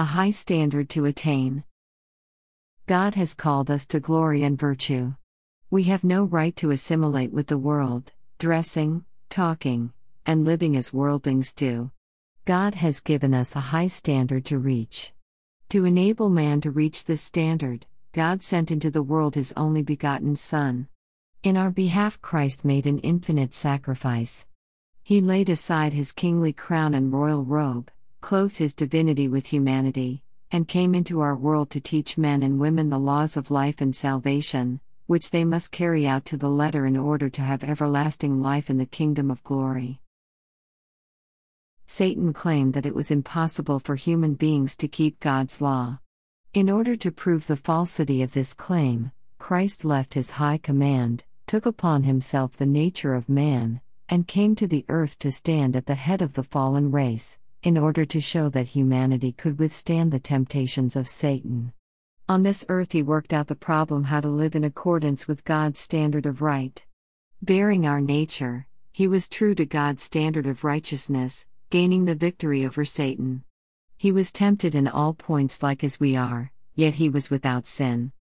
A high standard to attain. God has called us to glory and virtue. We have no right to assimilate with the world, dressing, talking, and living as worldlings do. God has given us a high standard to reach. To enable man to reach this standard, God sent into the world His only begotten Son. In our behalf, Christ made an infinite sacrifice. He laid aside His kingly crown and royal robe, clothed His divinity with humanity, and came into our world to teach men and women the laws of life and salvation, which they must carry out to the letter in order to have everlasting life in the kingdom of glory. Satan claimed that it was impossible for human beings to keep God's law. In order to prove the falsity of this claim, Christ left His high command, took upon Himself the nature of man, and came to the earth to stand at the head of the fallen race, in order to show that humanity could withstand the temptations of Satan. On this earth He worked out the problem how to live in accordance with God's standard of right. Bearing our nature, He was true to God's standard of righteousness, gaining the victory over Satan. He was tempted in all points like as we are, yet He was without sin.